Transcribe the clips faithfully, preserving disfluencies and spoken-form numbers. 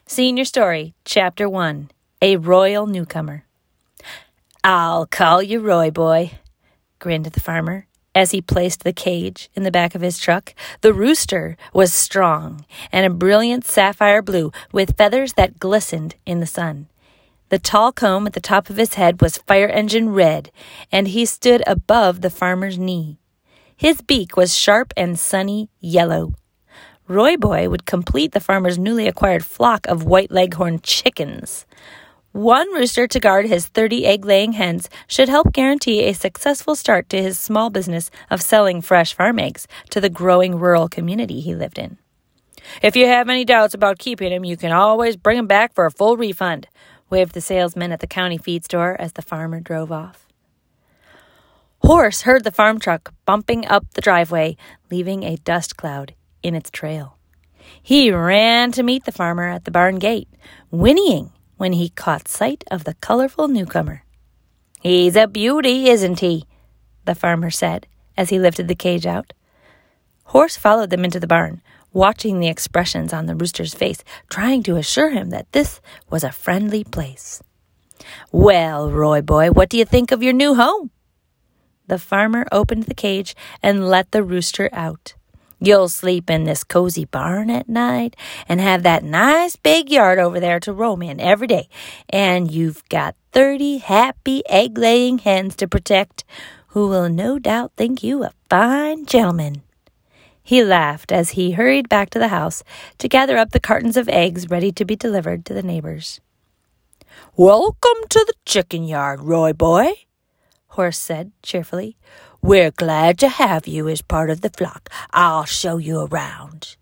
Senior Story, Chapter one, A Royal Newcomer. "I'll call you Roy Boy," grinned the farmer as he placed the cage in the back of his truck. The rooster was strong and a brilliant sapphire blue with feathers that glistened in the sun. The tall comb at the top of his head was fire engine red, and he stood above the farmer's knee. His beak was sharp and sunny yellow. Roy Boy would complete the farmer's newly acquired flock of white leghorn chickens. One rooster to guard his thirty egg-laying hens should help guarantee a successful start to his small business of selling fresh farm eggs to the growing rural community he lived in. "If you have any doubts about keeping him, you can always bring him back for a full refund," waved the salesman at the county feed store as the farmer drove off. Horse heard the farm truck bumping up the driveway, leaving a dust cloud in its trail. He ran to meet the farmer at the barn gate, whinnying when he caught sight of the colorful newcomer. "He's a beauty, isn't he?" the farmer said as he lifted the cage out. Horse followed them into the barn, watching the expressions on the rooster's face, trying to assure him that this was a friendly place. "Well, Roy Boy, what do you think of your new home?" The farmer opened the cage and let the rooster out. "You'll sleep in this cozy barn at night and have that nice big yard over there to roam in every day. And you've got thirty happy egg-laying hens to protect who will no doubt think you a fine gentleman." He laughed as he hurried back to the house to gather up the cartons of eggs ready to be delivered to the neighbors. "Welcome to the chicken yard, Roy Boy," Horse said cheerfully. "We're glad to have you as part of the flock. I'll show you around."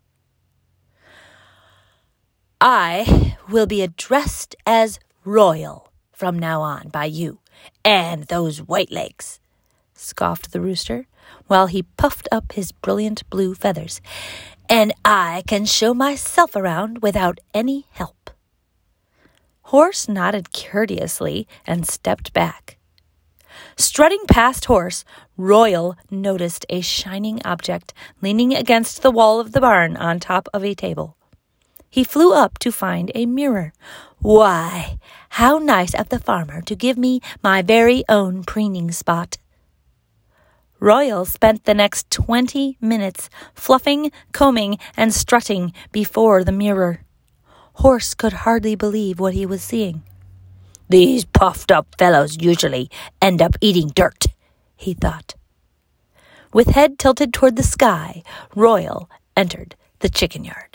"I will be addressed as Royal from now on by you and those white legs," scoffed the rooster, while he puffed up his brilliant blue feathers. "And I can show myself around without any help." Horse nodded courteously and stepped back. Strutting past Horse, Royal noticed a shining object leaning against the wall of the barn on top of a table. He flew up to find a mirror. "Why, how nice of the farmer to give me my very own preening spot." Royal spent the next twenty minutes fluffing, combing, and strutting before the mirror. Horse could hardly believe what he was seeing. "These puffed-up fellows usually end up eating dirt," he thought. With head tilted toward the sky, Royal entered the chicken yard.